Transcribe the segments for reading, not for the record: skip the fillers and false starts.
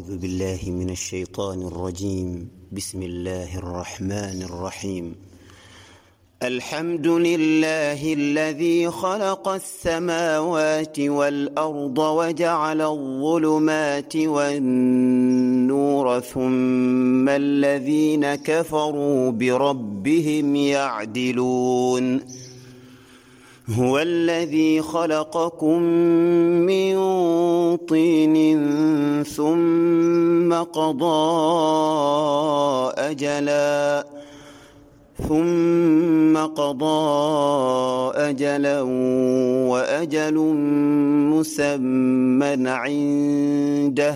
أعوذ بالله من الشيطان الرجيم. بسم الله الرحمن الرحيم. الحمد لله الذي خلق السماوات والأرض وجعل الظلمات والنور ثم الذين كفروا بربهم يعدلون. هو الذي خلقكم من طين ثم قضى أجلا وأجل مسمى عنده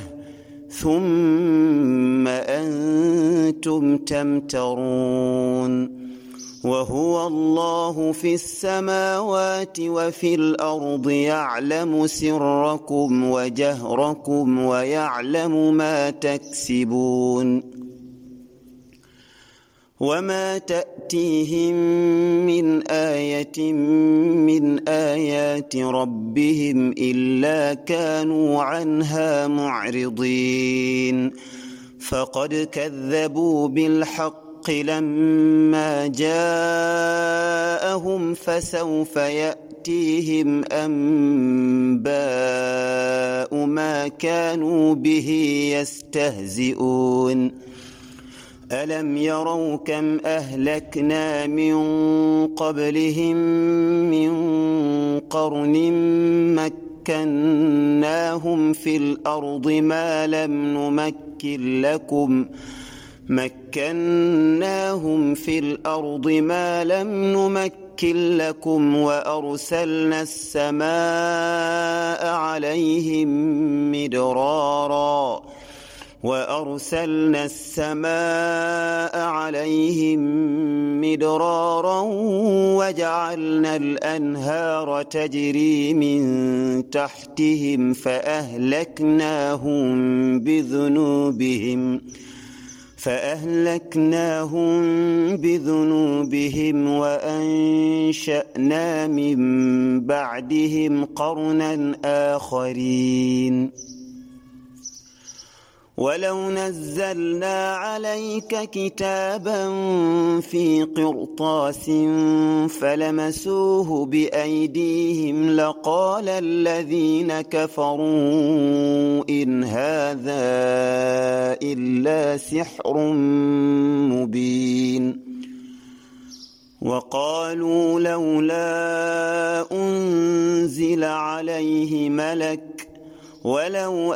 ثم أنتم تمترون. وهو الله في السماوات وفي الأرض يعلم سركم وجهركم ويعلم ما تكسبون. وما تأتيهم من آية من آيات ربهم إلا كانوا عنها معرضين. فقد كذبوا بالحق لما جاءهم فسوف يأتيهم أنباء ما كانوا به يستهزئون. ألم يروا كم أهلكنا من قبلهم من قرن مكناهم في الأرض ما لم نمكن لكم وأرسلنا السماء عليهم مدرارا وجعلنا الأنهار تجري من تحتهم فأهلكناهم بذنوبهم وأنشأنا من بعدهم قرنا آخرين. ولو نزلنا عليك كتابا في قرطاس فلمسوه بأيديهم لقال الذين كفروا إن هذا إلا سحر مبين. وقالوا لولا أنزل عليه ملك ولو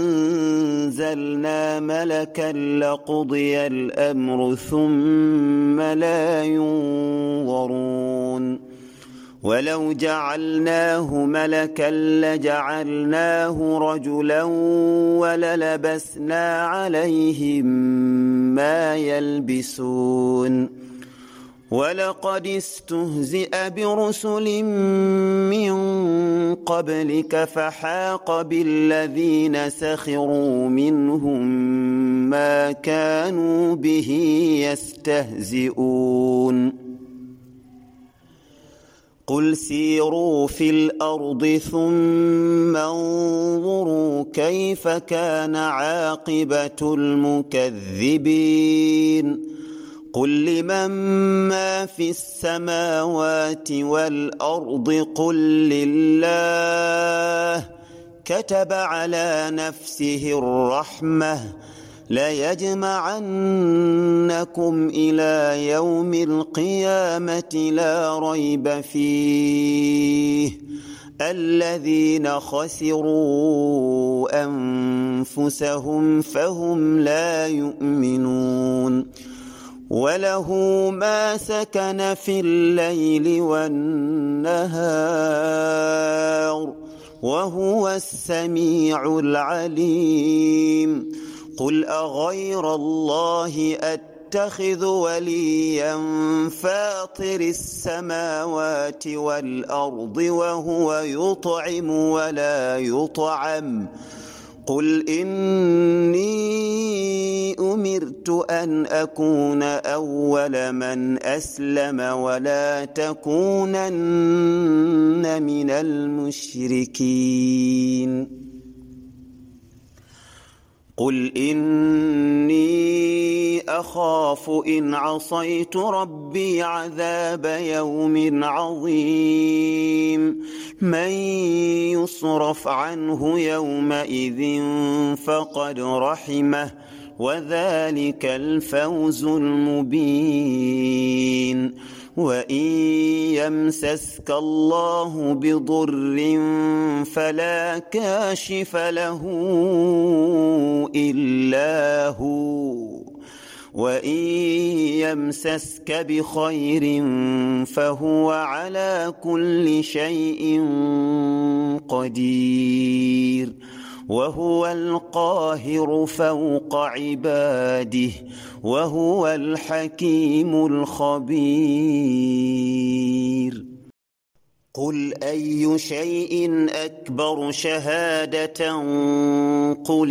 أنزلنا ملكا لقضي الأمر ثم لا ينظرون. ولو جعلناه ملكا لجعلناه رجلا وللبسنا عليهم ما يلبسون. ولقد استهزئ برسل من قبلك فحاق بالذين سخروا منهم ما كانوا به يستهزئون. قل سيروا في الأرض ثم انظروا كيف كان عاقبة المكذبين. قل لمن ما في السماوات والأرض قل لله كتب على نفسه الرحمة ليجمعنكم إلى يوم القيامة لا ريب فيه الذين خسروا أنفسهم فهم لا يؤمنون. وله ما سكن في الليل والنهار وهو السميع العليم. قل أغير الله أتخذ وليا فاطر السماوات والأرض وهو يطعم ولا يطعم. قل إني أمرت أن أكون أول من أسلم ولا تكونن من المشركين. قل إني أخاف إن عصيت ربي عذاب يوم عظيم من يصرف عنه يومئذ فقد رحمه وذلك الفوز المبين وإن يمسسك الله بضر فلا كاشف له إلا هو وإن يمسسك بخير فهو على كل شيء قدير وهو القاهر فوق عباده وهو الحكيم الخبير قل أي شيء أكبر شهادة قل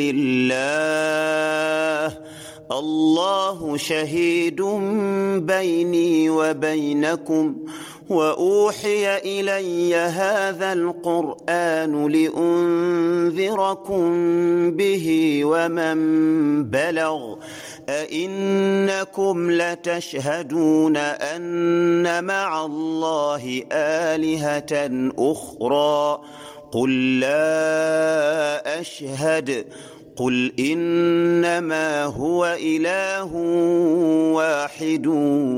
الله شهيد بيني وبينكم وأوحي إلي هذا القرآن لأنذركم به ومن بلغ أئنكم لتشهدون أن مع الله آلهة أخرى قل لا أشهد قل إنما هو إله واحد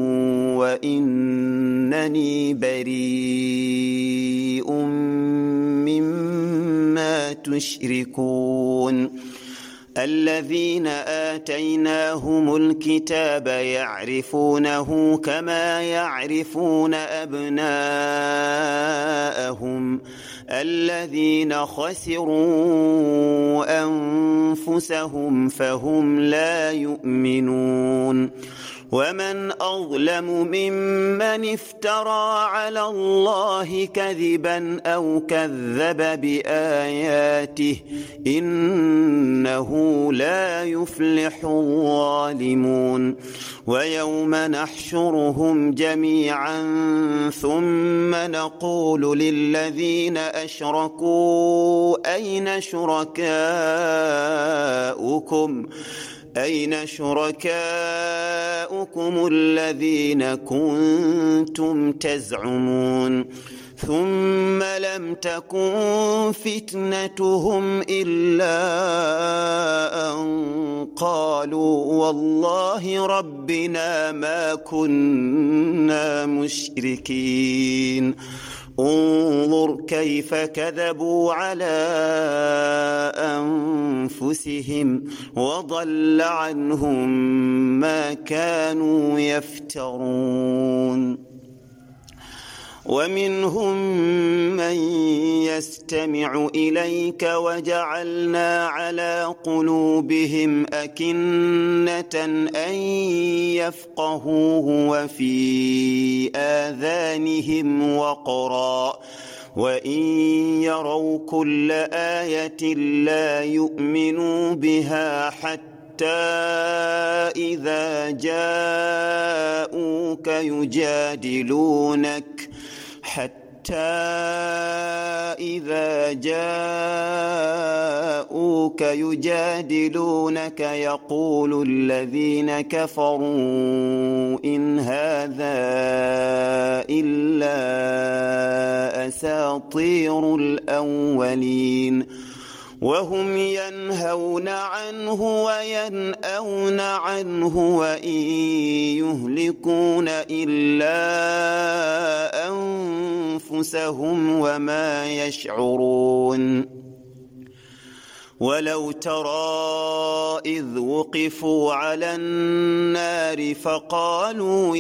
وإنني بريء مما تشركون الذين آتيناهم الكتاب يعرفونه كما يعرفون أبناءهم الذين خسروا أنفسهم فهم لا يؤمنون ومن أظلم ممن افترى على الله كذبا أو كذب بآياته إنه لا يفلح الظالمون ويوم نحشرهم جميعا ثم نقول للذين أشركوا أين شركاؤكم الذين كنتم تزعمون ثم لم تكن فتنتهم إلا أن قالوا والله ربنا ما كنا مشركين انظر كيف كذبوا على أنفسهم وضل عنهم ما كانوا يفترون ومنهم من يستمع إليك وجعلنا على قلوبهم أكنة أن يفقهوه وفي آذانهم وقرا وإن يروا كل آية لا يؤمنوا بها حتى إذا جاءوك يجادلونك يقول الذين كفروا إن هذا إلا أساطير الأولين وهم ينهون عنه وينأون عنه وإن يهلكون إلا أنفسهم وما يشعرون ولو ترى إذ وقفوا على النار فقالوا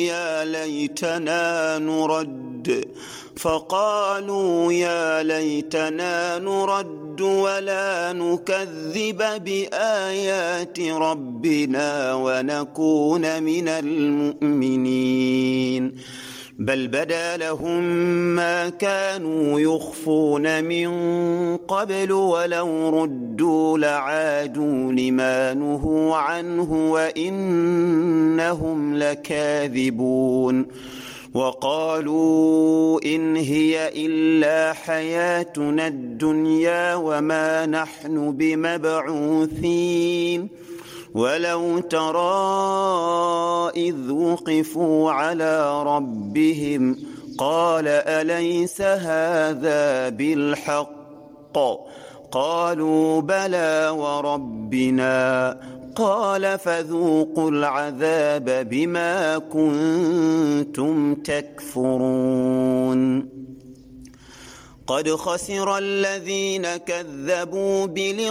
يا ليتنا نرد ولا نكذب بآيات ربنا ونكون من المؤمنين بل بدا لهم ما كانوا يخفون من قبل ولو ردوا لعادوا لما نهوا عنه وإنهم لكاذبون وقالوا إن هي إلا حياتنا الدنيا وما نحن بمبعوثين ولو ترى إذ وقفوا على ربهم قال أليس هذا بالحق قالوا بلى وربنا قال فذوقوا العذاب بما كنتم تكفرون قد خسر الذين كذبوا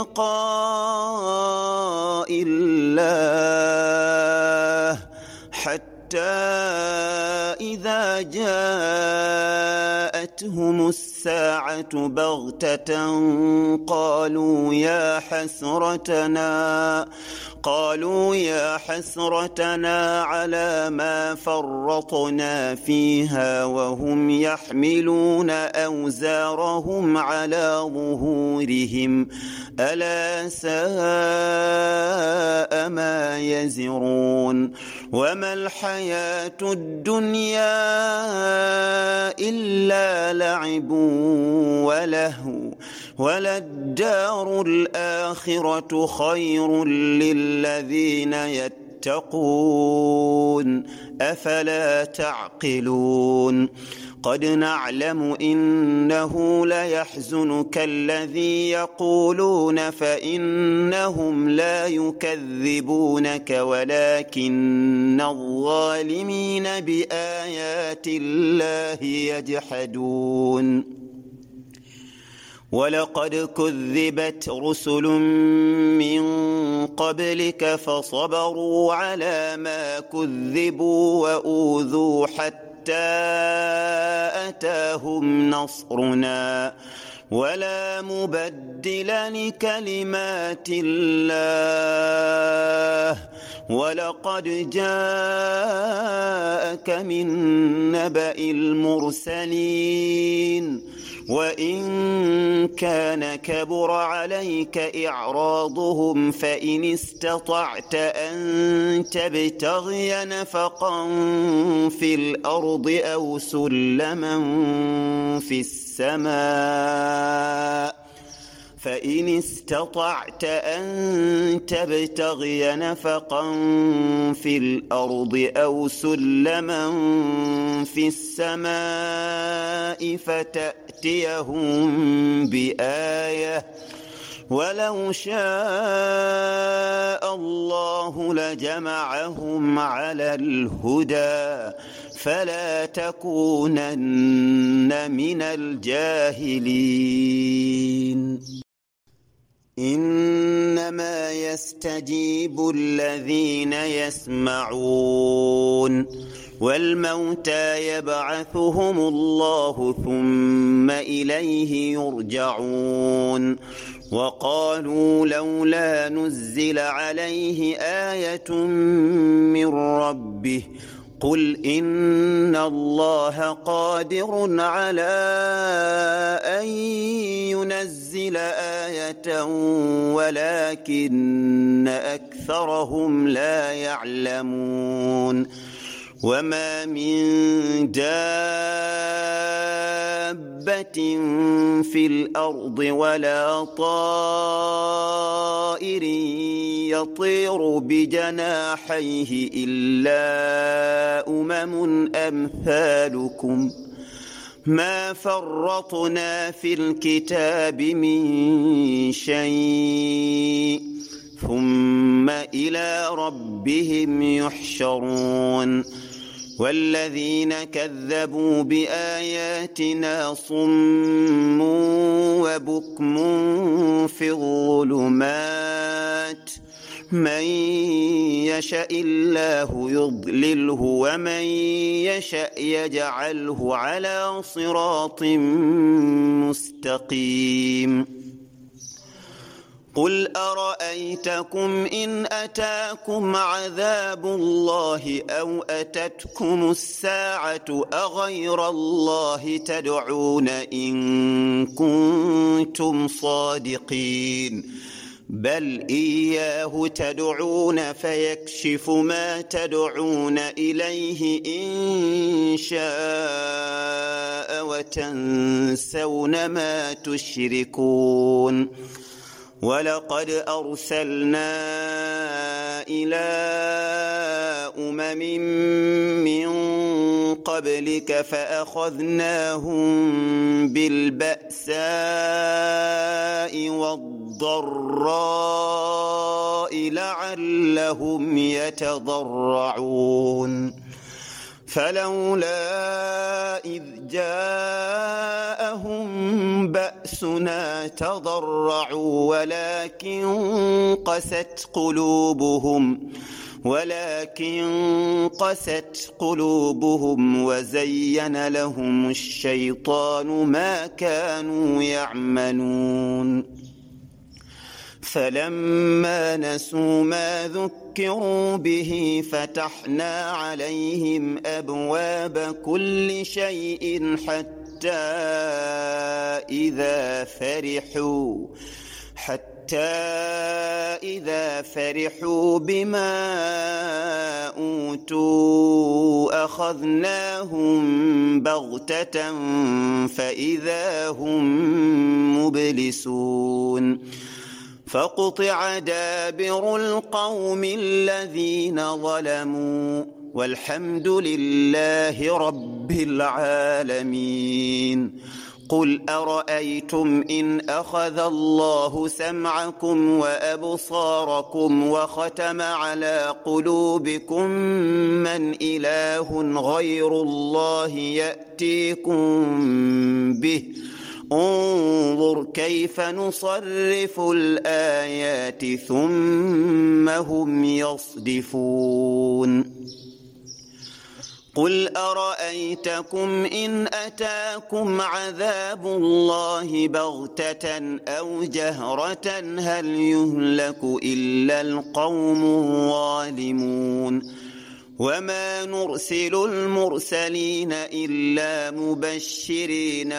بلقاء الله حتى إذا جاءتهم الساعة بغتة قالوا يا حسرتنا على ما فرطنا فيها وهم يحملون أوزارهم على ظهورهم ألا ساء ما يزرون وما الحياة الدنيا إلا لعب ولهو وللدار الآخرة خير للذين يتقون أفلا تعقلون قد نعلم إنه ليحزنك الذي يقولون فإنهم لا يكذبونك ولكن الظالمين بآيات الله يجحدون ولقد كذبت رسل من قبلك فصبروا على ما كذبوا وأوذوا حتى أتاهم نصرنا ولا مبدل لكلمات الله ولقد جاءك من نبأ المرسلين وإن كان كبر عليك إعراضهم فإن استطعت أن تبتغي نفقا في الأرض أو سلما في السماء فإن استطعت أن تبتغي نفقا في الأرض أو سلما في السماء فتأتيهم بآية ولو شاء الله لجمعهم على الهدى فلا تكونن من الجاهلين إنما يستجيب الذين يسمعون والموتى يبعثهم الله ثم إليه يرجعون وقالوا لولا نزل عليه آية من ربه قل إن الله قادر على أن ينزل آية ولكن أكثرهم لا يعلمون وما من دابة في الأرض ولا طائر يطير بجناحيه إلا أمثالكم ما فرطنا في الكتاب من شيء ثم إلى ربهم يحشرون والذين كذبوا بآياتنا صم وبكم في الظلمات من يشاء الله يضلله ومن يشاء يجعله على صراط مستقيم قل أرأيتكم إن أتاكم عذاب الله أو أتتكم الساعة أغير الله تدعون إن كنتم صادقين بل إياه تدعون فيكشف ما تدعون إليه إن شاء وتنسون ما تشركون ولقد أرسلنا إلى أمم من قبلك فأخذناهم بالبأساء والضراء لعلهم يتضرعون فلولا إذ جاءهم بأسنا تضرعوا ولكن قست قلوبهم وزين لهم الشيطان ما كانوا يعملون فلما نسوا ما ذكروا به فتحنا عليهم أبواب كل شيء حتى إذا فرحوا بما أوتوا أخذناهم بغتة فإذا هم مبلسون فقطع دابر القوم الذين ظلموا والحمد لله رب العالمين قل أرأيتم إن أخذ الله سمعكم وأبصاركم وختم على قلوبكم من إله غير الله يأتيكم به انظر كيف نصرف الآيات ثم هم يصدفون قل أرأيتكم إن أتاكم عذاب الله بغتة أو جهرة هل يهلك إلا القوم الظالمون وما نرسل المرسلين إلا مبشرين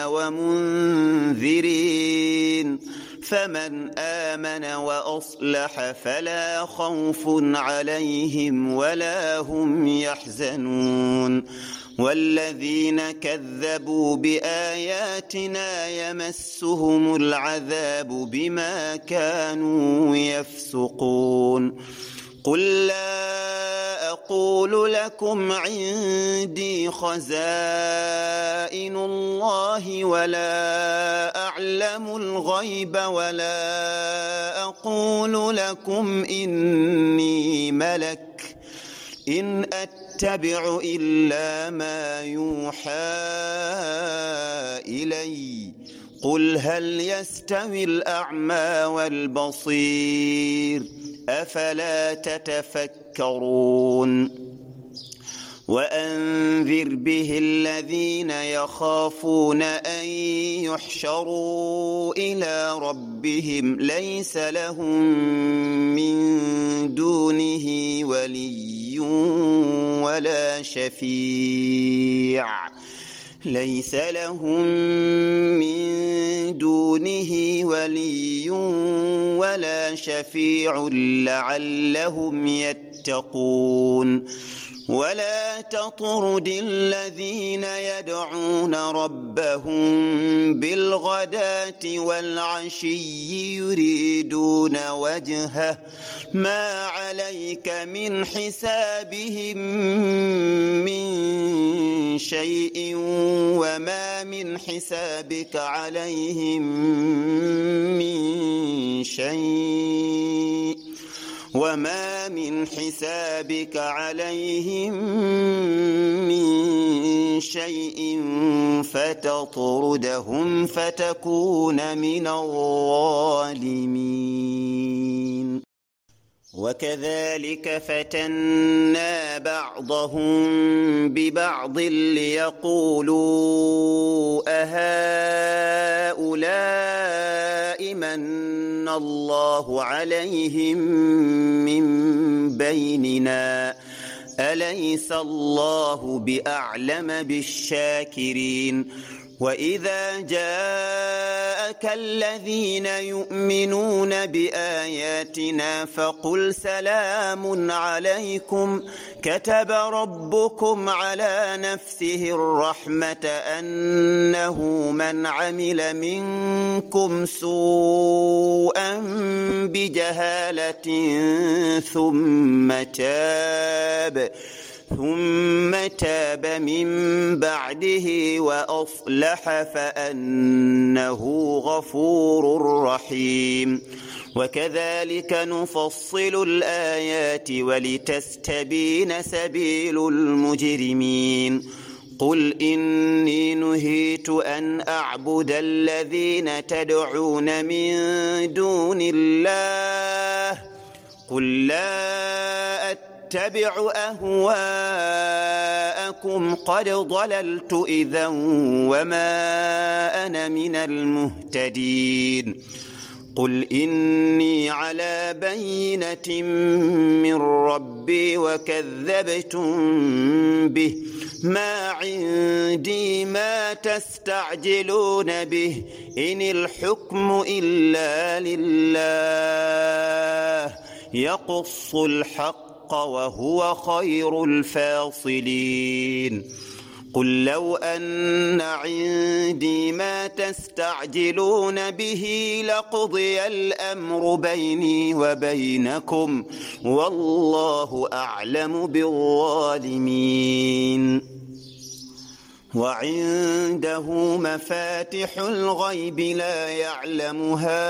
ومنذرين فمن آمن وأصلح فلا خوف عليهم ولا هم يحزنون والذين كذبوا بآياتنا يمسهم العذاب بما كانوا يفسقون قل لا أقول لكم عندي خزائن الله ولا أعلم الغيب ولا أقول لكم إني ملك إن أتبع إلا ما يوحى إلي قل هل يستوي الأعمى والبصير أفلا تتفكرون وأنذر به الذين يخافون أن يحشروا إلى ربهم ليس لهم من دونه ولي ولا شفيع لعلهم يتقون ولا تطرد الذين يدعون ربهم بالغداة والعشي يريدون وجهه ما عليك من حسابهم من شيء وما من حسابك عليهم من شيء فتطردهم فتكون من الظالمين وكذلك فتنا بعضهم ببعض ليقولوا أهؤلاء من الله عليهم من بيننا أليس الله بأعلم بالشاكرين وإذا جاءك الذين يؤمنون بآياتنا فقل سلام عليكم كتب ربكم على نفسه الرحمة أنه من عمل منكم سوءا بجهالة ثم تاب من بعده وأصلح فأنه غفور رحيم وكذلك نفصل الآيات ولتستبين سبيل المجرمين قل إني نهيت أن أعبد الذين تدعون من دون الله قل لا أتبع أهواءكم قد ضللت إذا وما أنا من المهتدين قل إني على بينة من ربي وكذبتم به ما عندي ما تستعجلون به إن الحكم إلا لله يقص الحق وهو خير الفاصلين قل لو أن عندي ما تستعجلون به لقضي الأمر بيني وبينكم والله أعلم بالظالمين وعنده مفاتح الغيب لا يعلمها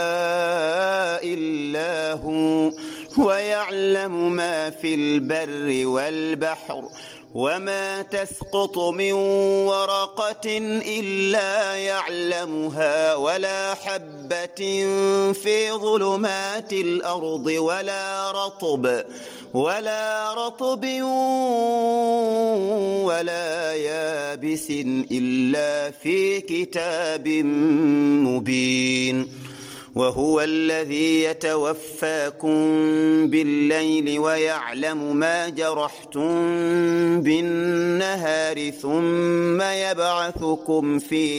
إلا هو ويعلم ما في البر والبحر وما تسقط من ورقة إلا يعلمها ولا حبة في ظلمات الأرض ولا رطب ولا يابس إلا في كتاب مبين وهو الذي يتوفاكم بالليل ويعلم ما جرحتم بالنهار ثم يبعثكم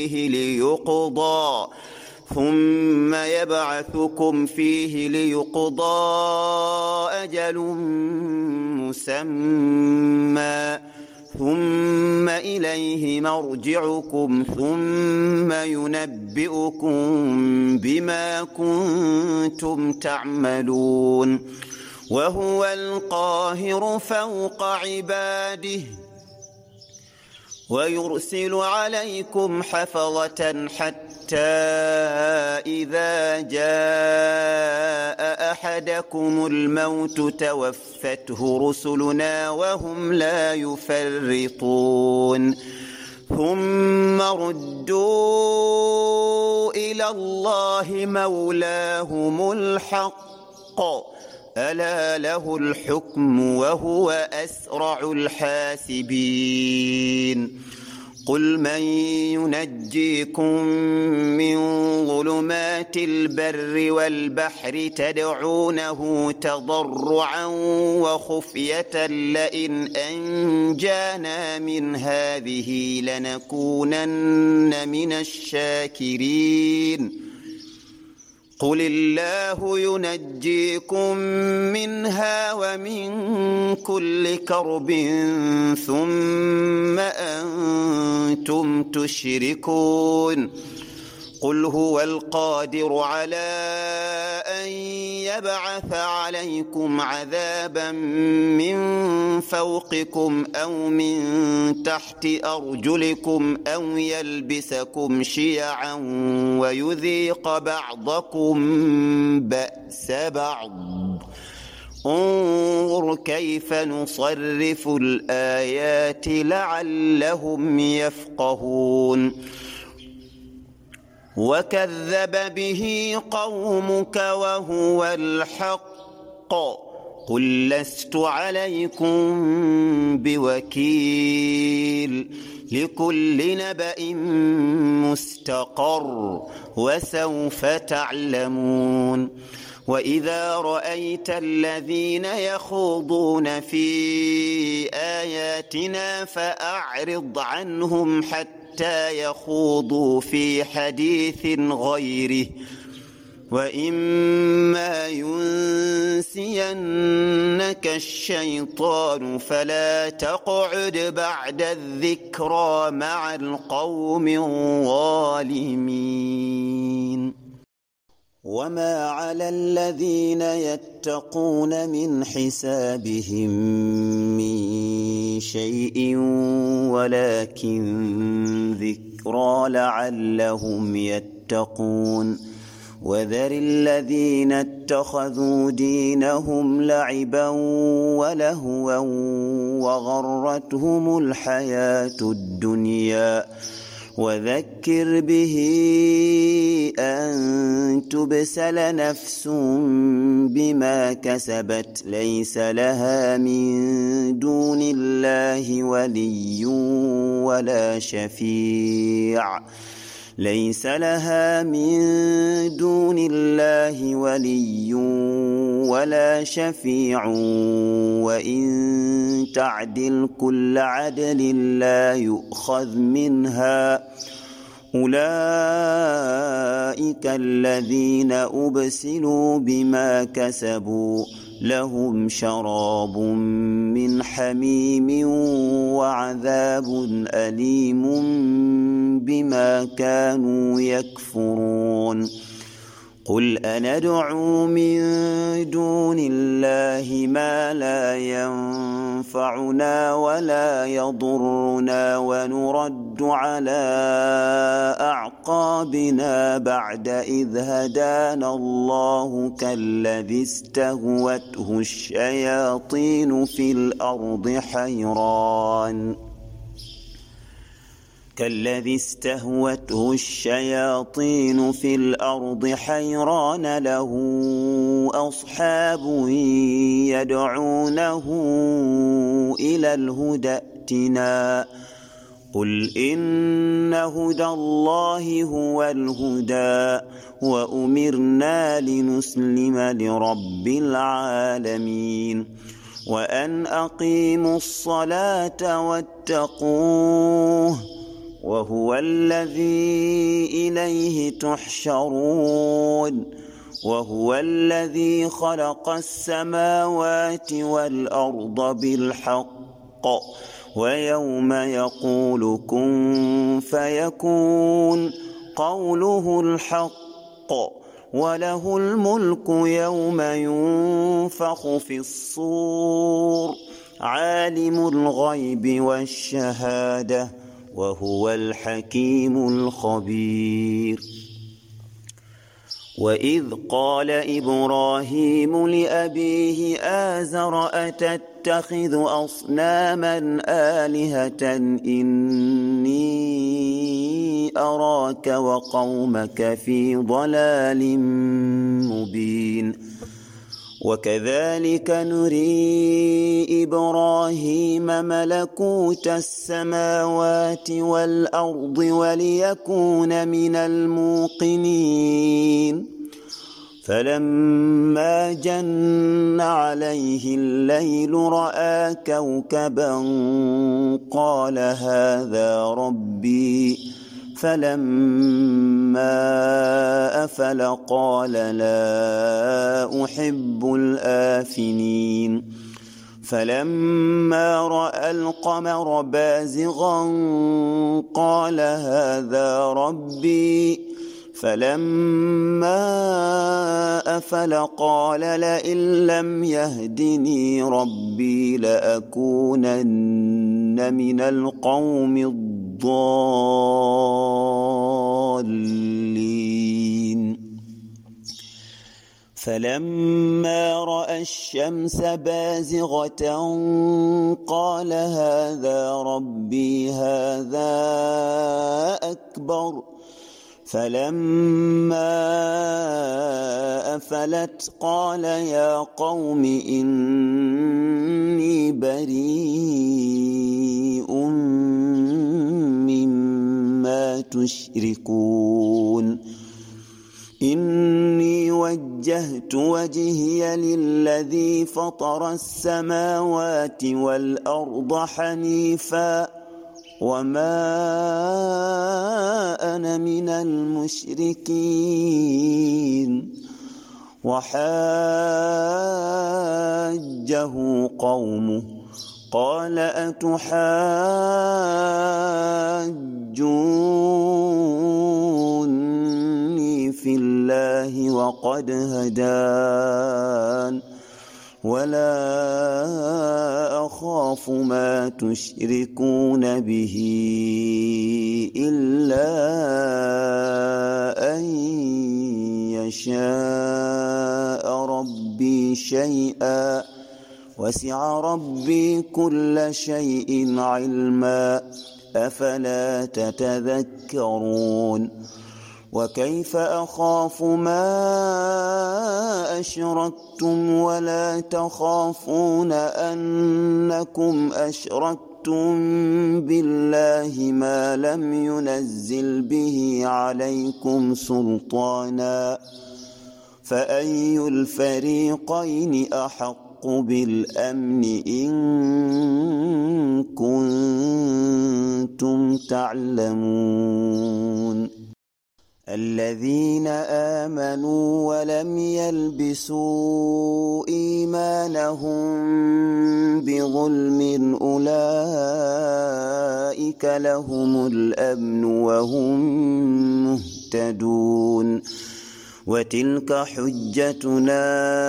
فيه ليقضى أجل مسمى ثم إليه مرجعكم ثم ينبئكم بما كنتم تعملون وهو القاهر فوق عباده ويرسل عليكم حفظة حتى إذا جاء أحدكم الموت توفته رسلنا وهم لا يفرطون ثم ردوا إلى الله مولاهم الحق ألا له الحكم وهو أسرع الحاسبين قل من ينجيكم من ظلمات البر والبحر تدعونه تضرعا وخفية لئن أنجانا من هذه لنكونن من الشاكرين قل الله ينجيكم منها ومن كل كرب ثم أنتم تشركون قل هو القادر على أن يبعث عليكم عذابا من فوقكم أو من تحت أرجلكم أو يلبسكم شيعا ويذيق بعضكم بأس بعض انظر كيف نصرف الآيات لعلهم يفقهون وكذب به قومك وهو الحق قل لست عليكم بوكيل لكل نبأ مستقر وسوف تعلمون وإذا رأيت الذين يخوضون في آياتنا فأعرض عنهم حتى حتى يخوضوا في حديث غيره، وإما ينسينك الشيطان فلا تقعد بعد الذكرى مع القوم الظالمين. وما على الذين يتقون من حسابهم من شيء ولكن ذكرى لعلهم يتقون. وذر الذين اتخذوا دينهم لعبا ولهوا وغرتهم الحياة الدنيا، وذكر به أن تبسل نفس بما كسبت ليس لها من دون الله ولي ولا شفيع وإن تعدل كل عدل لا يؤخذ منها. أولئك الذين أبسلوا بما كسبوا لهم شراب من حميم وعذاب أليم بما كانوا يكفرون. قل أندعو من دون الله ما لا ينفعنا ولا يضرنا ونرد على أعقابنا بعد إذ هدانا الله كالذي استهوته الشياطين في الأرض حيران له أصحاب يدعونه إلى الهدى ائتنا. قل إن هدى الله هو الهدى وأمرنا لنسلم لرب العالمين وأن أقيموا الصلاة واتقوه وهو الذي إليه تحشرون. وهو الذي خلق السماوات والأرض بالحق ويوم يقول كن فيكون قوله الحق وله الملك يوم ينفخ في الصور عالم الغيب والشهادة وهو الحكيم الخبير. وإذ قال إبراهيم لأبيه آزر أتتخذ أصناما آلهة إني أراك وقومك في ضلال مبين. وكذلك نري إبراهيم ملكوت السماوات والأرض وليكون من الموقنين. فلما جن عليه الليل رأى كوكبا قال هذا ربي فلما أفل قال لا أحب الآفلين. فلما رأى القمر بازغا قال هذا ربي فلما أفل قال لئن لم يهدني ربي لأكونن من القوم الضالين. فلما رأى الشمس بازغة قال هذا ربي هذا أكبر. فلما أفلت قال يا قوم إني بريء مما تشركون. إني وجهت وجهي للذي فطر السماوات والأرض حنيفا وما أنا من المشركين وحاجه قومه قال أتحاجوني في الله وقد هدان ولا أخاف ما تشركون به إلا أن يشاء ربي شيئا وسع ربي كل شيء علما أفلا تتذكرون وكيف أخاف ما أشركتم ولا تخافون أنكم أشركتم بالله ما لم ينزل به عليكم سلطانا فأي الفريقين أحق بالأمن إن كنتم تعلمون الذين آمنوا ولم يلبسوا إيمانهم بظلم أولئك لهم الأمن وهم مهتدون وتلك حجتنا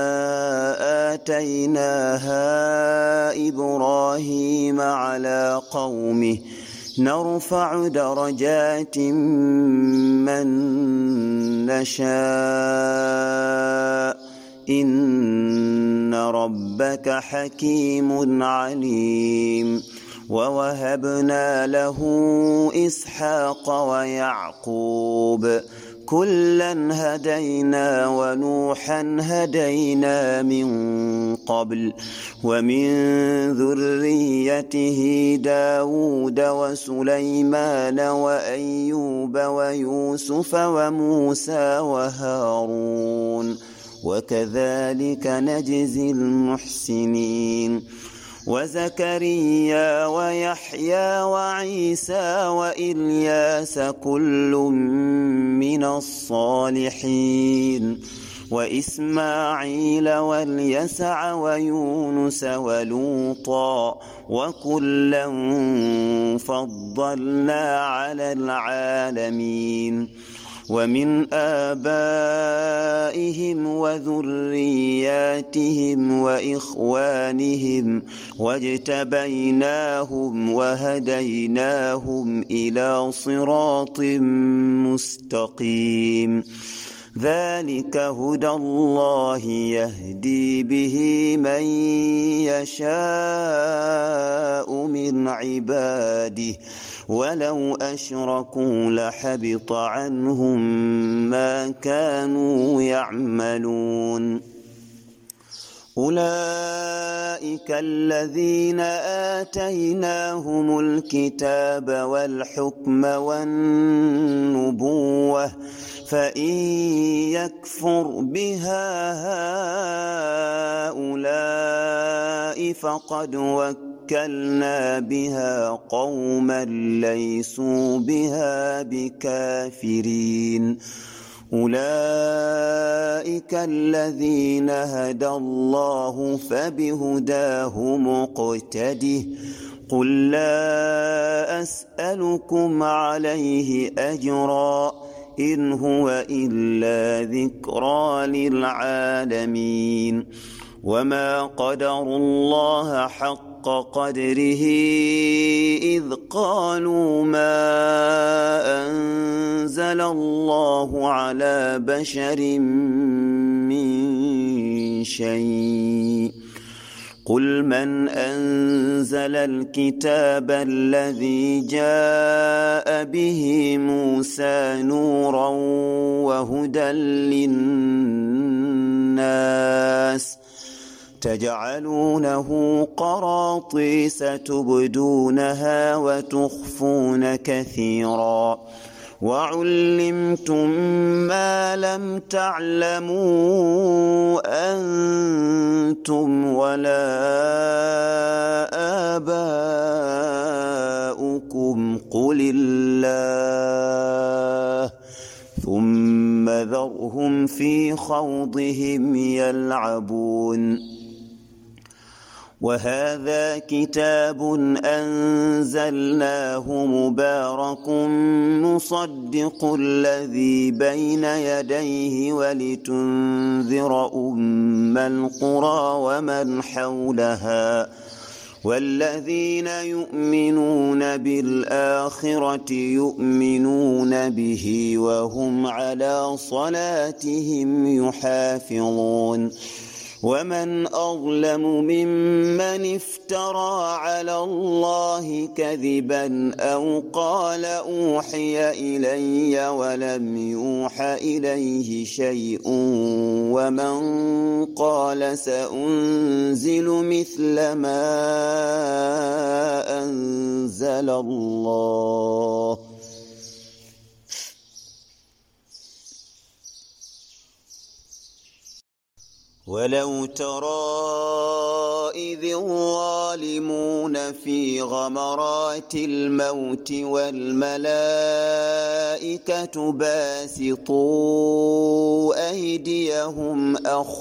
آتيناها إبراهيم على قومه نرفع درجات من نشاء إن ربك حكيم عليم ووهبنا له إسحاق ويعقوب كلا هدينا ونوحا هدينا من قبل ومن ذريته داود وسليمان وأيوب ويوسف وموسى وهارون وكذلك نجزي المحسنين وزكريا ويحيى وعيسى وإلياس كل من الصالحين وإسماعيل واليسع ويونس ولوطا وكلا فضلنا على العالمين ومن آبائهم وذرياتهم وإخوانهم واجتبيناهم وهديناهم إلى صراط مستقيم ذلك هدى الله يهدي به من يشاء من عباده ولو أشركوا لحبط عنهم ما كانوا يعملون أولئك الذين آتيناهم الكتاب والحكم والنبوة فإن يكفر بها هؤلاء فقد وكلنا بها قوما ليسوا بها بكافرين أولئك الذين هدى الله فبهداه مقتده قل لا أسألكم عليه أجرا إن هو إلا ذكرى للعالمين وما قدروا الله حق قدره إذ قالوا ما أنزل الله على بشر من شيء قل من أنزل الكتاب الذي جاء به موسى نورا وهدى للناس تجعلونه قراطيس تبدونها وتخفون كثيرا وعلمتم ما لم تعلموا أنتم ولا آباؤكم قل الله ثم ذرهم في خوضهم يلعبون وهذا كتاب أنزلناه مبارك مصدق الذي بين يديه ولتنذر أم القرى ومن حولها والذين يؤمنون بالآخرة يؤمنون به وهم على صلاتهم يحافظون ومن أظلم ممن افترى على الله كذبا أو قال أوحي إلي ولم يوح إليه شيء ومن قال سأنزل مثل ما أنزل الله ولو ترى إذ الظالمون في غمرات الموت والملائكة باسطوا أيديهم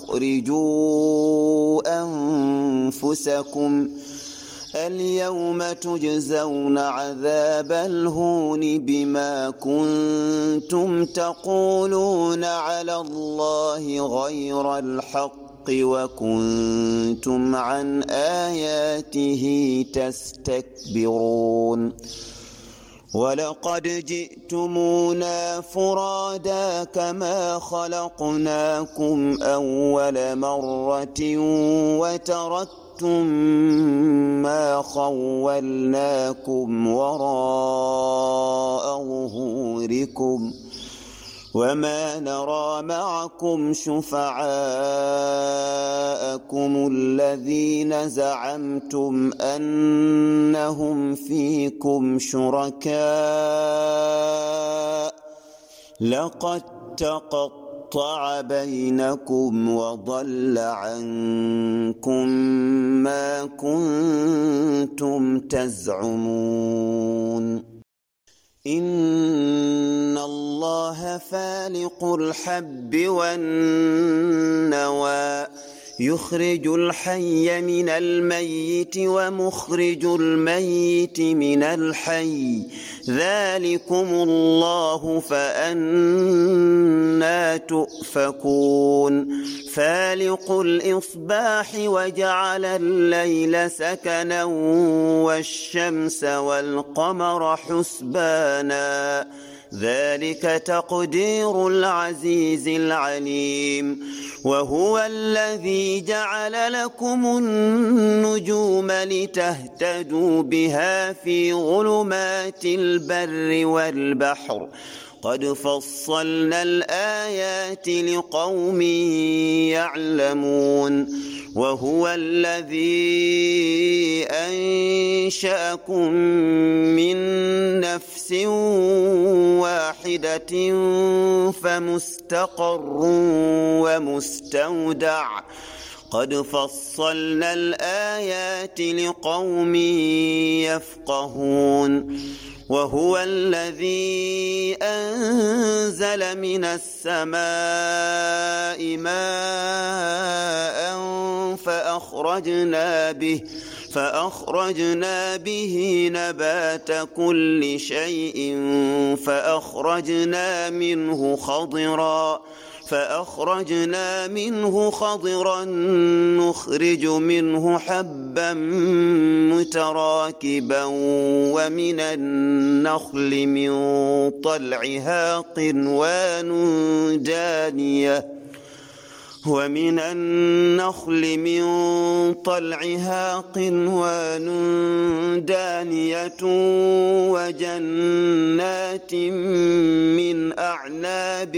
أخرجوا أنفسكم اليوم تجزون عذاب الهون بما كنتم تقولون على الله غير الحق وكنتم عن آياته تستكبرون ولقد جئتمونا فرادا كما خلقناكم أول مرة وتركتم ما خولناكم وراء ظهوركم وما نرى معكم شفعاءكم الذين زعمتم أنهم فيكم شركاء لقد تقطع بينكم وضل عنكم ما كنتم تزعمون إن الله فالق الحب والنوى يخرج الحي من الميت ومخرج الميت من الحي ذلكم الله فأنى تؤفكون فالق الإصباح وجعل الليل سكنا والشمس والقمر حسبانا ذلك تقدير العزيز العليم وهو الذي جعل لكم النجوم لتهتدوا بها في ظلمات البر والبحر قد فصلنا الآيات لقوم يعلمون وهو الذي أنشأكم من نفس واحدة فمستقر ومستودع قد فصلنا الآيات لقوم يفقهون وهو الذي أنزل من السماء ماء فأخرجنا به نبات كل شيء فأخرجنا منه خضرا نخرج منه حبا متراكبا ومن النخل من طلعها قنوان دانية وجنات من أعناب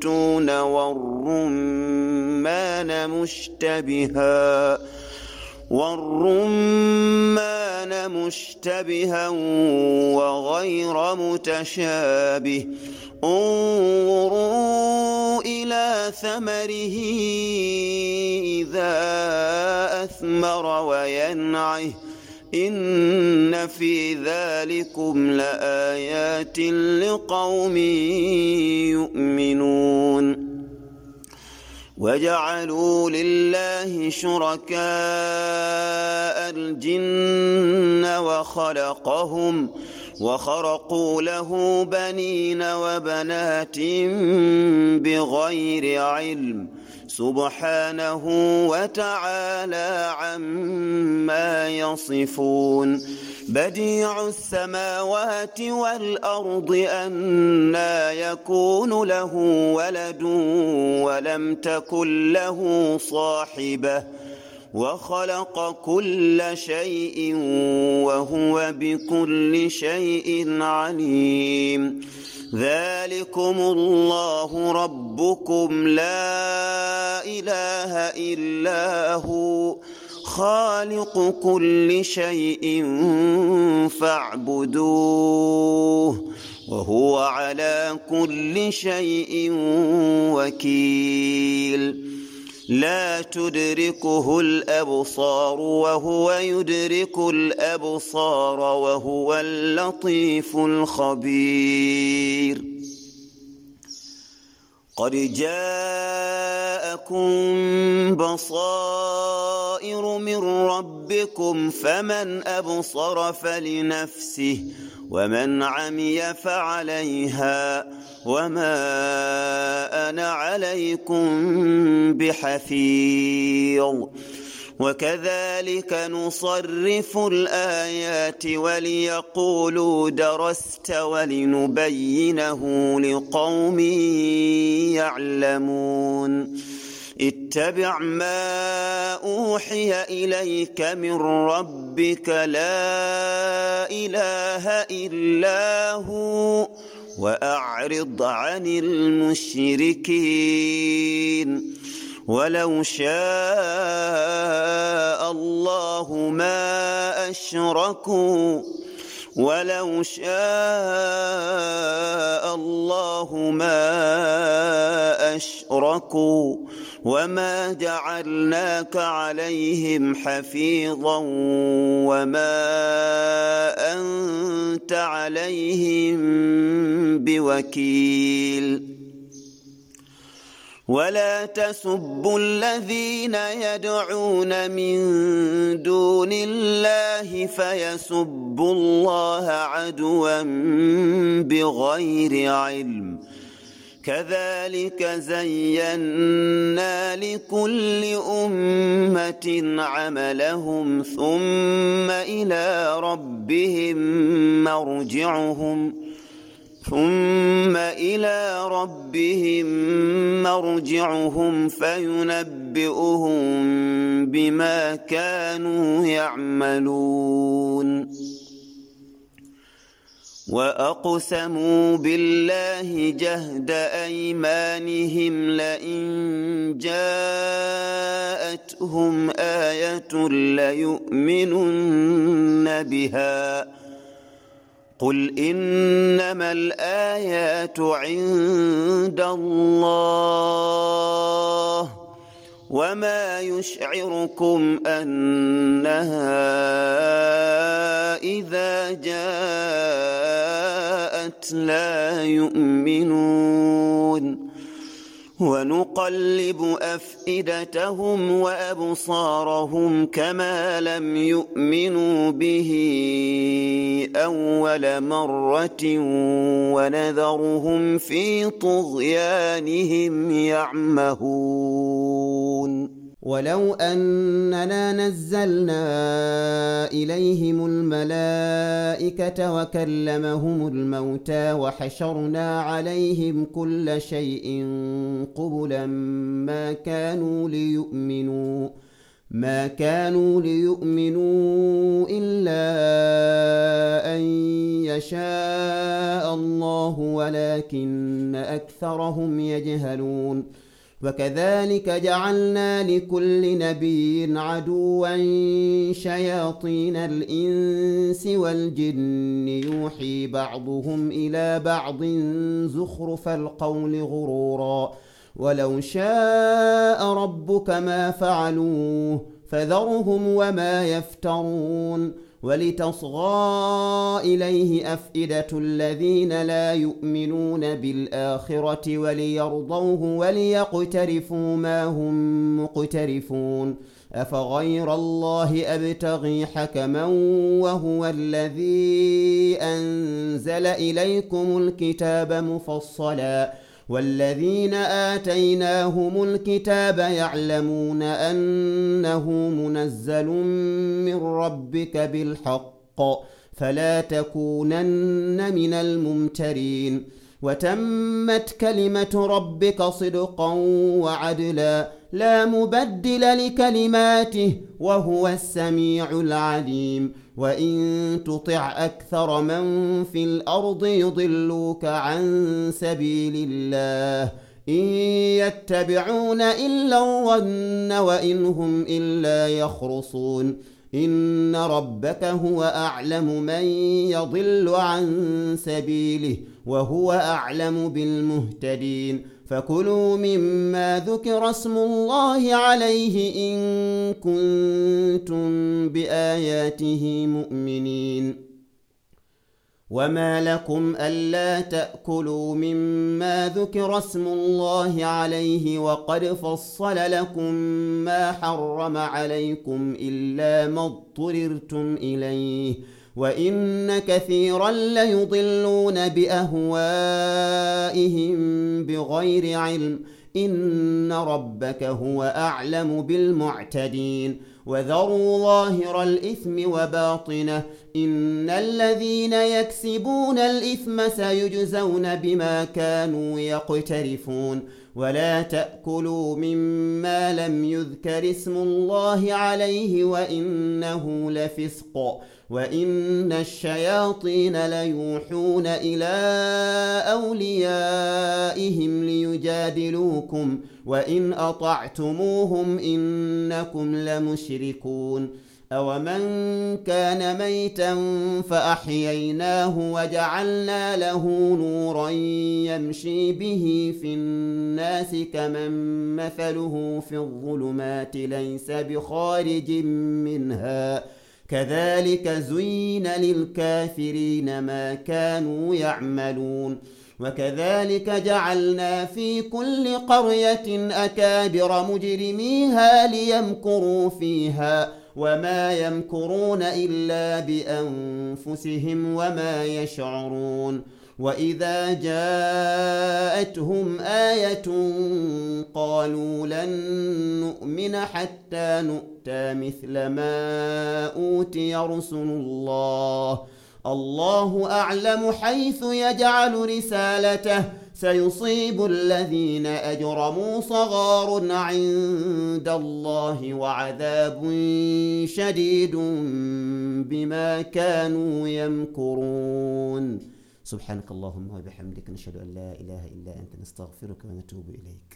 والزيتون والرمان والرمان مشتبها وغير متشابه انظروا إلى ثمره إذا أثمر وينعه إن في ذلكم لآيات لقوم يؤمنون وجعلوا لله شركاء الجن وخرقوا له بنين وبنات بغير علم سبحانه وتعالى عما يصفون بديع السماوات والأرض أنى يكون له ولد ولم تكن له صاحبة وخلق كل شيء وهو بكل شيء عليم ذلكم الله ربكم لا إله إلا هو خالق كل شيء فاعبدوه وهو على كل شيء وكيل لا تدركه الأبصار وهو يدرك الأبصار وهو اللطيف الخبير قد جاءكم بصائر من ربكم فمن أبصر فلنفسه ومن عمي فعليها وما أنا عليكم بحفيظ وكذلك نصرف الآيات وليقولوا درست ولنبينه لقوم يعلمون اتبع ما أوحي إليك من ربك لا إله إلا هو وأعرض عن المشركين ولو شاء الله ما أشركوا وما جعلناك عليهم حفيظا وما أنت عليهم بوكيل ولا تسبوا الذين يدعون من دون الله فيسبوا الله عدوا بغير علم كذلك زينا لكل أمة عملهم ثم إلى ربهم مرجعهم فينبئهم بما كانوا يعملون وأقسموا بالله جهد أيمانهم لئن جاءتهم آية ليؤمنن بها قل إنما الآيات عند الله وما يشعركم أنها إذا جاءت لا يؤمنون ونقلب أفئدتهم وأبصارهم كما لم يؤمنوا به أول مرة ونذرهم في طغيانهم يعمهون ولو أننا نزلنا إليهم الملائكة وكلمهم الموتى وحشرنا عليهم كل شيء قبلا ما كانوا ليؤمنوا إلا أن يشاء الله ولكن أكثرهم يجهلون وكذلك جعلنا لكل نبي عدوا شياطين الإنس والجن يوحي بعضهم إلى بعض زخرف القول غرورا ولو شاء ربك ما فعلوه فذرهم وما يفترون ولتصغى إليه أفئدة الذين لا يؤمنون بالآخرة وليرضوه وليقترفوا ما هم مقترفون أفغير الله أبتغي حكما وهو الذي أنزل إليكم الكتاب مفصلا والذين آتيناهم الكتاب يعلمون أنه منزل من ربك بالحق فلا تكونن من الممترين وتمت كلمة ربك صدقا وعدلا لا مبدل لكلماته وهو السميع العليم وإن تطع أكثر من في الأرض يضلوك عن سبيل الله إن يتبعون إلا الظن وإن هم إلا يخرصون إن ربك هو أعلم من يضل عن سبيله وهو أعلم بالمهتدين فكلوا مما ذكر اسم الله عليه إن كنتم بآياته مؤمنين وما لكم ألا تأكلوا مما ذكر اسم الله عليه وقد فصل لكم ما حرم عليكم إلا ما اضطررتم إليه وإن كثيرا ليضلون بأهوائهم بغير علم إن ربك هو أعلم بالمعتدين وذروا ظاهر الإثم وباطنه إن الذين يكسبون الإثم سيجزون بما كانوا يقترفون ولا تأكلوا مما لم يذكر اسم الله عليه وإنه لفسق وإن الشياطين ليوحون إلى أوليائهم ليجادلوكم وإن أطعتموهم إنكم لمشركون أومن كان ميتا فأحييناه وجعلنا له نورا يمشي به في الناس كمن مثله في الظلمات ليس بخارج منها كذلك زين للكافرين ما كانوا يعملون وكذلك جعلنا في كل قرية أكابر مجرميها ليمكروا فيها وما يمكرون إلا بأنفسهم وما يشعرون وإذا جاءتهم آية قالوا لن نؤمن حتى نؤتى مثل ما أوتي رسل الله أعلم حيث يجعل رسالته سيصيب الذين أجرموا صغار عند الله وعذاب شديد بما كانوا يمكرون سبحانك اللهم وبحمدك نشهد أن لا إله إلا أنت نستغفرك ونتوب إليك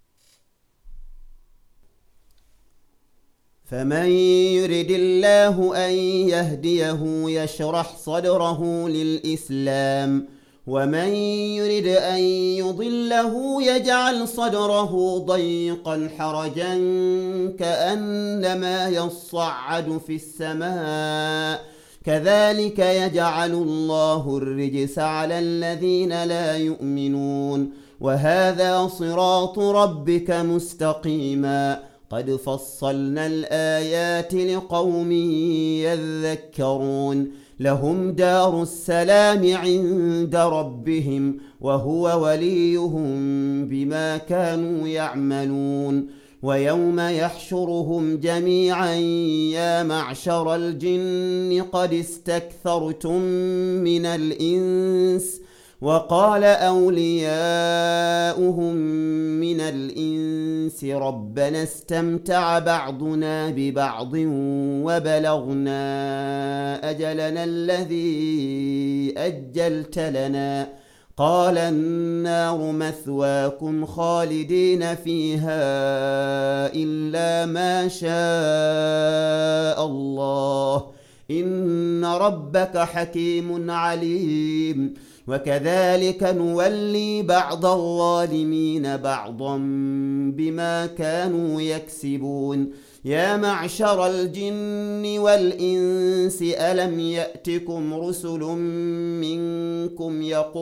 فمن يرد الله أن يهديه يشرح صدره للإسلام ومن يرد أن يضله يجعل صدره ضيقا حرجا كأنما يصعد في السماء كذلك يجعل الله الرجس على الذين لا يؤمنون وهذا صراط ربك مستقيما قد فصلنا الآيات لقوم يذكرون لهم دار السلام عند ربهم وهو وليهم بما كانوا يعملون ويوم يحشرهم جميعا يا معشر الجن قد استكثرتم من الإنس وقال أولياؤهم من الإنس ربنا استمتع بعضنا ببعض وبلغنا أجلنا الذي أجلت لنا قال النار مثواكم خالدين فيها إلا ما شاء الله إن ربك حكيم عليم وكذلك نولي بعض الظالمين بعضا بما كانوا يكسبون يا معشر الجن والإنس ألم يأتكم رسل منكم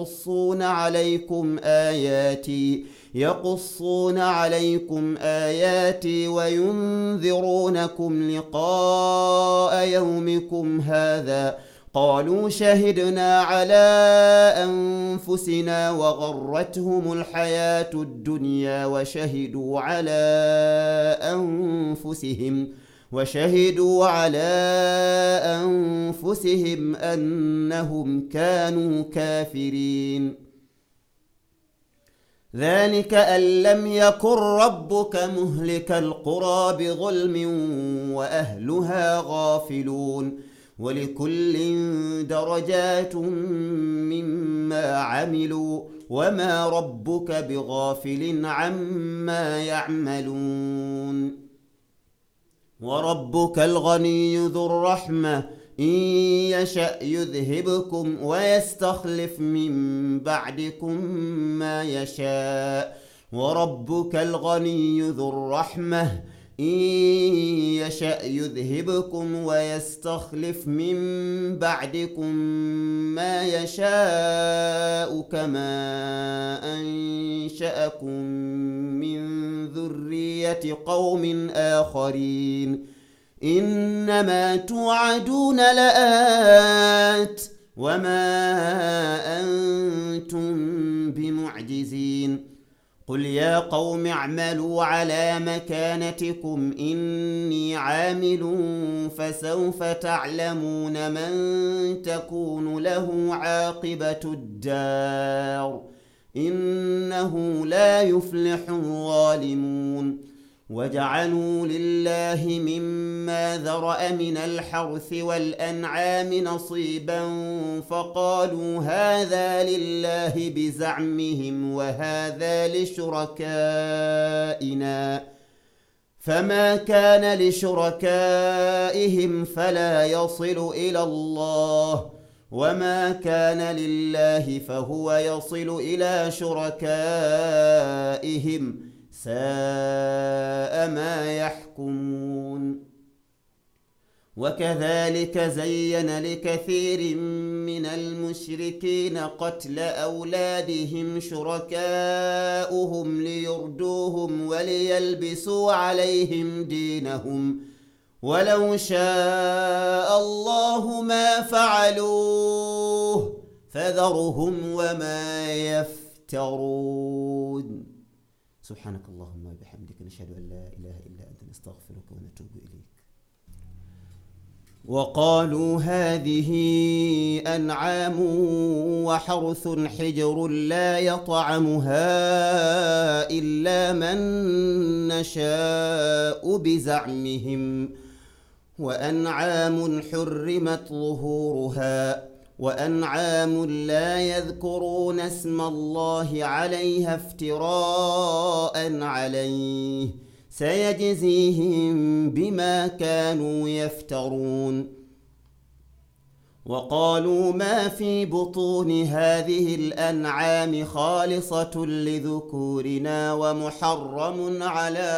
يقصون عليكم آياتي وينذرونكم لقاء يومكم هذا قالوا شهدنا على أنفسنا وغرتهم الحياة الدنيا وشهدوا على أنفسهم أنهم كانوا كافرين ذلك أن لم يكن ربك مهلك القرى بظلم وأهلها غافلون ولكل درجات مما عملوا وما ربك بغافل عما يعملون وربك الغني ذو الرحمة إن يشأ يذهبكم ويستخلف من بعدكم ما يشاء وربك الغني ذو الرحمة إن يشأ يذهبكم ويستخلف من بعدكم ما يشاء كما أنشأكم من ذرية قوم آخرين إنما توعدون لآت وما أنتم بمعجزين قل يا قوم اعملوا على مكانتكم إني عامل فسوف تعلمون من تكون له عاقبة الدار إنه لا يفلح الظالمون وجعلوا لله مما ذرأ من الحرث والأنعام نصيبا فقالوا هذا لله بزعمهم وهذا لشركائنا فما كان لشركائهم فلا يصل إلى الله وما كان لله فهو يصل إلى شركائهم ساء ما يحكمون وكذلك زين لكثير من المشركين قتل أولادهم شركاؤهم ليردوهم وليلبسوا عليهم دينهم ولو شاء الله ما فعلوه فذرهم وما يفترون سبحانك اللهم وبحمدك نشهد أن لا إله إلا أنت نستغفرك ونتوب إليك وقالوا هذه أنعام وحرث حجر لا يطعمها إلا من نشاء بزعمهم وأنعام حرمت ظهورها وأنعام لا يذكرون اسم الله عليها افتراء عليه سيجزيهم بما كانوا يفترون وقالوا ما في بطون هذه الأنعام خالصة لذكورنا ومحرم على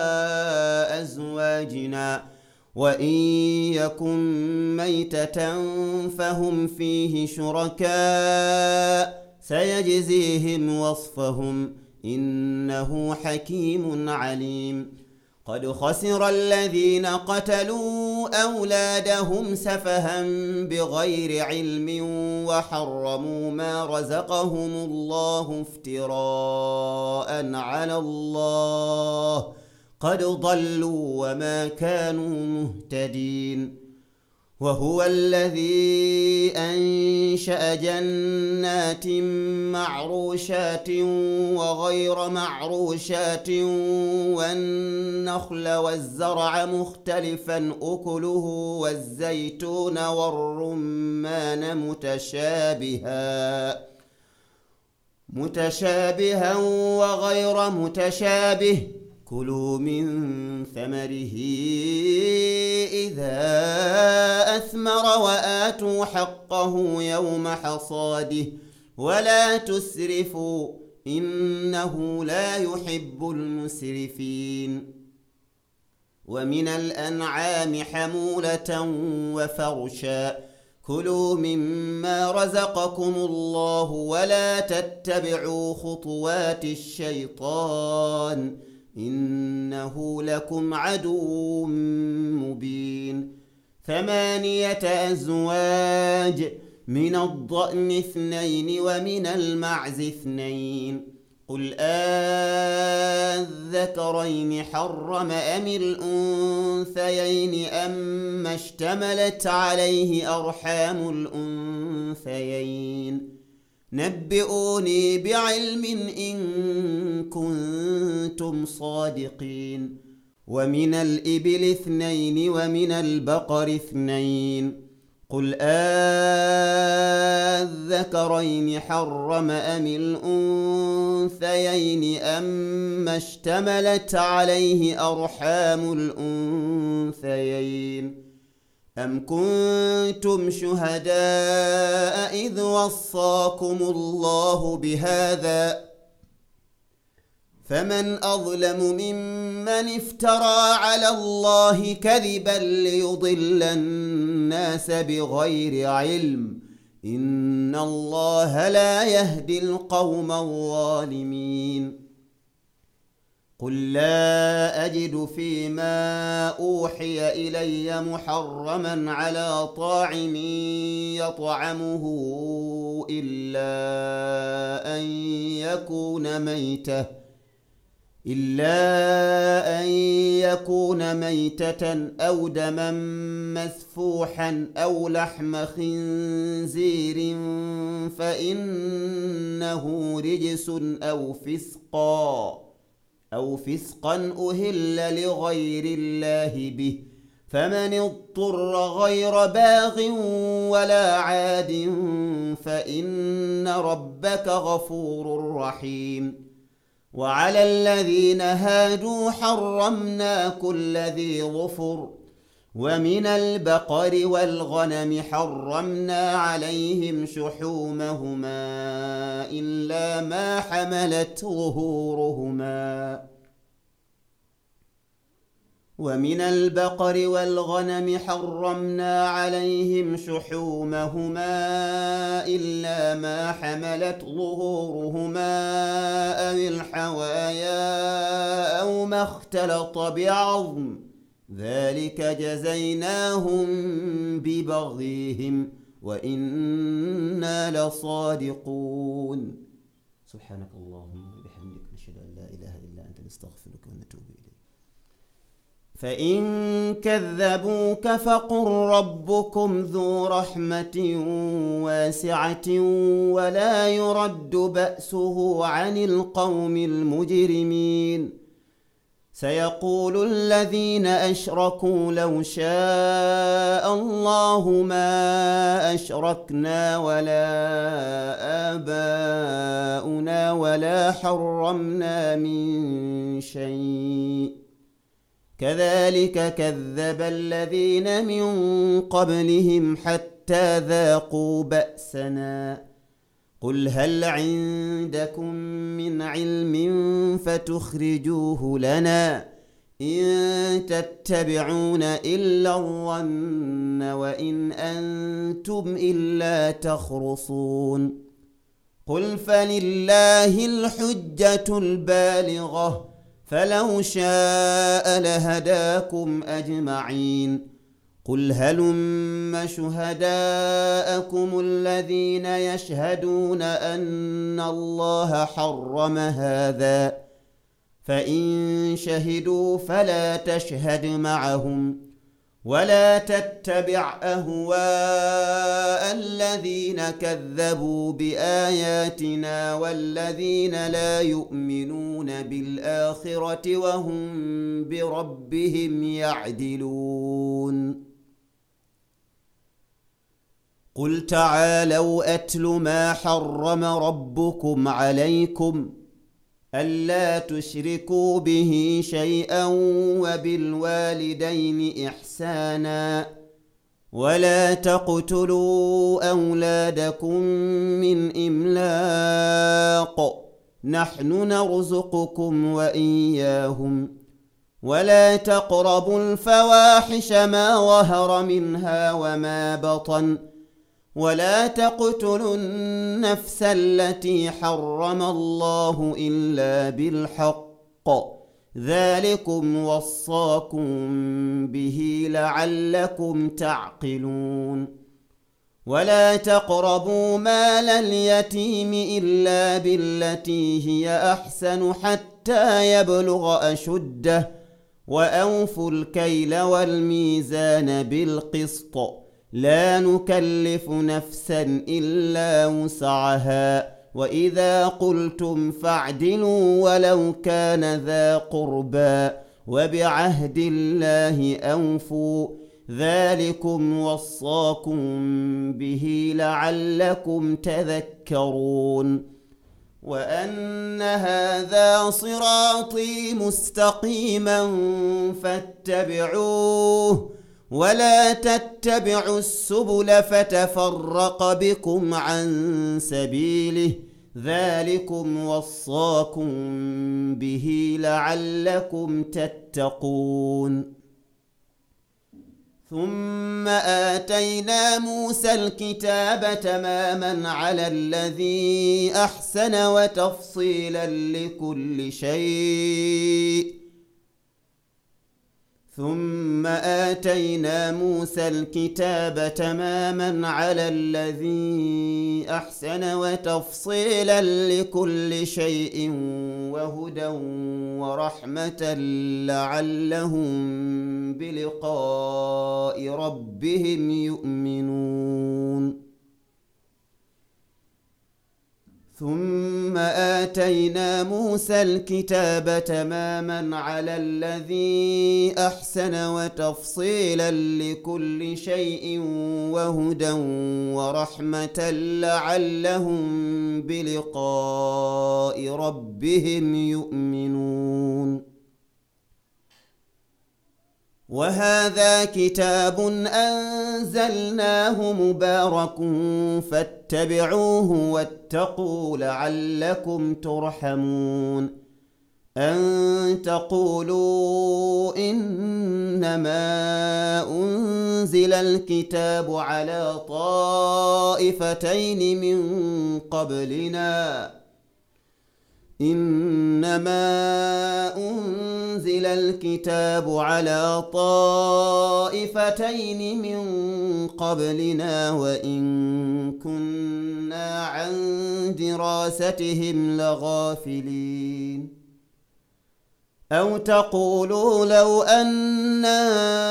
أزواجنا وإن يكن ميتة فهم فيه شركاء سيجزيهم وصفهم إنه حكيم عليم قد خسر الذين قتلوا أولادهم سفها بغير علم وحرموا ما رزقهم الله افتراء على الله قد ضلوا وما كانوا مهتدين وهو الذي أنشأ جنات معروشات وغير معروشات والنخل والزرع مختلفا أكله والزيتون والرمان متشابها متشابها وغير متشابه كلوا من ثمره إذا أثمر وآتوا حقه يوم حصاده ولا تسرفوا إنه لا يحب المسرفين ومن الأنعام حمولة وفرشا كلوا مما رزقكم الله ولا تتبعوا خطوات الشيطان إنه لكم عدو مبين 8 أزواج من الضأن 2 ومن المعز 2 قل أذكرين حرم أم الأنثيين أما اشتملت عليه أرحام الأنثيين نبئوني بعلم إن كنتم صادقين ومن الإبل 2 ومن البقر 2 قل أذكرين حرم أم الأنثيين أما اشتملت عليه أرحام الأنثيين أم كنتم شهداء إذ وصاكم الله بهذا فمن أظلم ممن افترى على الله كذبا ليضل الناس بغير علم إن الله لا يهدي القوم الظالمين قل لا أجد فيما أوحي إلي محرما على طاعم يطعمه إلا أن يكون ميتة أو دما مسفوحا أو لحم خنزير فإنه رجس أو فسقا أهل لغير الله به فمن اضطر غير باغ ولا عاد فإن ربك غفور رحيم وعلى الذين هادوا حرمنا كل ذي ظفر ومن البقر والغنم حرمنا عليهم شحومهما إلا ما حملت ظهورهما ومن البقر والغنم حرمنا عليهم شحومهما إلا ما حملت ظهورهما أو الحوايا أو ما اختلط بعظم ذلك جزيناهم ببغيهم وإنا لصادقون سبحانك اللهم وبحمدك نشهد أن لا إله إلا أنت نستغفرك ونتوب إليك فإن كذبوك فقل ربكم ذو رحمة واسعة ولا يرد بأسه عن القوم المجرمين سيقول الذين أشركوا لو شاء الله ما أشركنا ولا آباؤنا ولا حرمنا من شيء كذلك كذب الذين من قبلهم حتى ذاقوا بأسنا قل هل عندكم من علم فتخرجوه لنا إن تتبعون إلا الظن وإن أنتم إلا تخرصون قل فلله الحجة البالغة فلو شاء لهداكم أجمعين قل هلم شهداءكم الذين يشهدون أن الله حرم هذا فإن شهدوا فلا تشهد معهم ولا تتبع أهواء الذين كذبوا بآياتنا والذين لا يؤمنون بالآخرة وهم بربهم يعدلون قل تعالوا أتل ما حرم ربكم عليكم ألا تشركوا به شيئا وبالوالدين إحسانا ولا تقتلوا أولادكم من إملاق نحن نرزقكم وإياهم ولا تقربوا الفواحش ما ظهر منها وما بطن ولا تقتلوا النفس التي حرم الله إلا بالحق ذلكم وصاكم به لعلكم تعقلون ولا تقربوا مال اليتيم إلا بالتي هي أحسن حتى يبلغ أشده وأوفوا الكيل والميزان بالقسط لا نكلف نفسا إلا وسعها وإذا قلتم فاعدلوا ولو كان ذا قربى وبعهد الله أوفوا ذلكم وصاكم به لعلكم تذكرون وأن هذا صراطي مستقيما فاتبعوه ولا تتبعوا السبل فتفرق بكم عن سبيله ذلكم وصاكم به لعلكم تتقون ثم آتينا موسى الكتاب تماما على الذي أحسن وتفصيلا لكل شيء ثم آتينا موسى الكتاب تماما على الذي أحسن وتفصيلا لكل شيء وهدى ورحمة لعلهم بلقاء ربهم يؤمنون ثم آتينا موسى الكتاب تماما على الذي أحسن وتفصيلا لكل شيء وهدى ورحمة لعلهم بلقاء ربهم يؤمنون وهذا كتاب أنزلناه مبارك فاتبعوه واتقوا لعلكم ترحمون أن تقولوا إنما أنزل الكتاب على طائفتين من قبلنا إنما أنزل الكتاب على طائفتين من قبلنا وإن كنا عن دراستهم لغافلين أو تقولوا لو أنا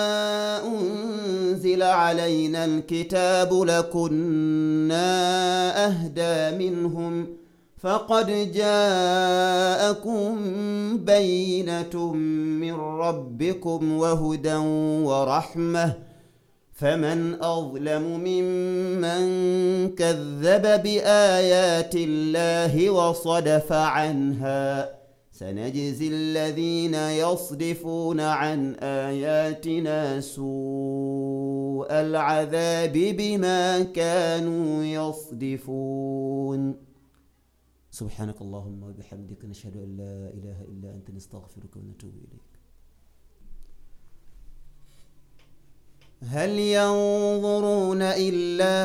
أنزل علينا الكتاب لكنا أهدى منهم فقد جاءكم بينة من ربكم وهدى ورحمة فمن أظلم ممن كذب بآيات الله وصدف عنها سنجزي الذين يصدفون عن آياتنا سوء العذاب بما كانوا يصدفون سبحانك اللهم وبحمدك نشهد أن لا إله إلا أنت نستغفرك ونتوب إليك هل ينظرون إلا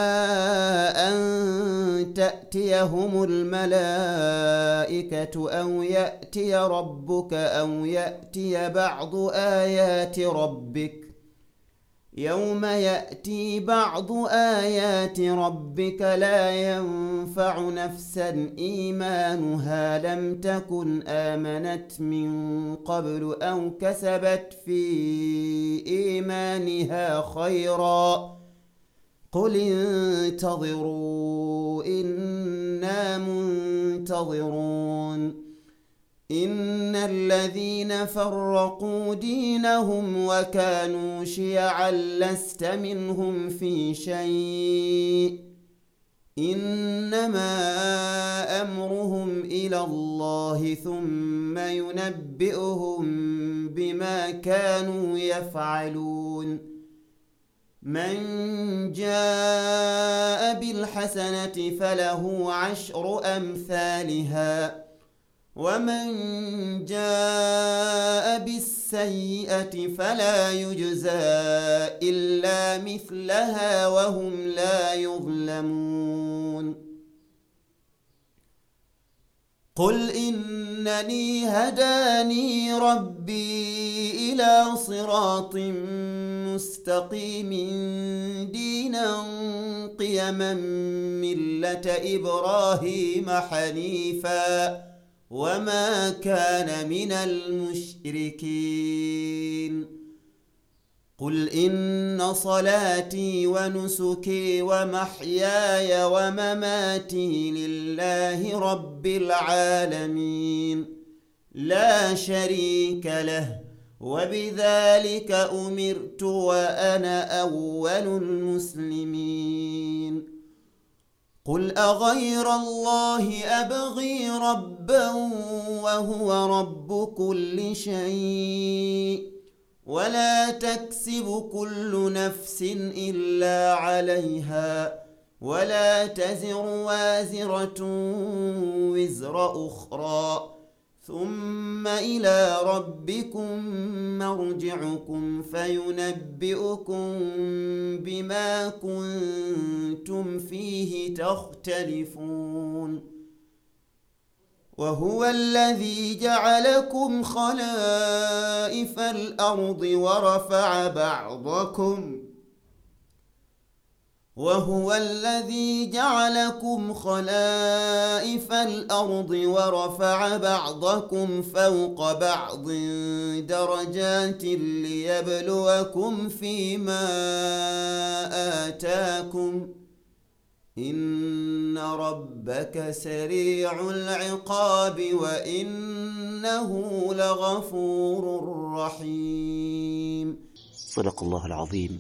أن تأتيهم الملائكة أو يأتي ربك أو يأتي بعض آيات ربك يوم يأتي بعض آيات ربك لا ينفع نفسا إيمانها لم تكن آمنت من قبل أو كسبت في إيمانها خيرا قل انتظروا إنا منتظرون إن الذين فرقوا دينهم وكانوا شيعا لست منهم في شيء إنما أمرهم إلى الله ثم ينبئهم بما كانوا يفعلون من جاء بالحسنة فله 10 أمثالها ومن جاء بالسيئة فلا يجزى إلا مثلها وهم لا يظلمون قل إنني هداني ربي إلى صراط مستقيم دينا قيما ملة إبراهيم حنيفا وما كان من المشركين قل إن صلاتي ونسكي ومحياي ومماتي لله رب العالمين لا شريك له وبذلك أمرت وأنا أول المسلمين قل أغير الله أبغي ربا وهو رب كل شيء ولا تكسب كل نفس إلا عليها ولا تزر وازرة وزر أخرى ثم إلى ربكم مرجعكم فينبئكم بما كنتم فيه تختلفون وهو الذي جعلكم خلائف الأرض ورفع بعضكم فوق بعض درجات ليبلوكم فيما آتاكم إن ربك سريع العقاب وإنه لغفور رحيم. صدق الله العظيم.